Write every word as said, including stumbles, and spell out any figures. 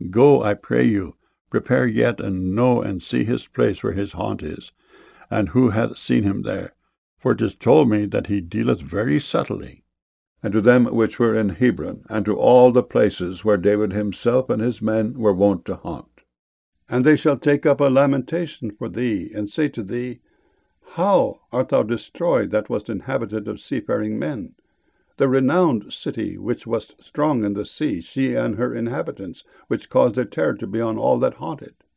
Go, I pray you, prepare yet, and know and see his place where his haunt is, and who hath seen him there? For it is told me that he dealeth very subtly. And to them which were in Hebron, and to all the places where David himself and his men were wont to haunt. And they shall take up a lamentation for thee, and say to thee, How art thou destroyed that wast inhabited of seafaring men? The renowned city which was strong in the sea, she and her inhabitants, which caused their terror to be on all that haunted.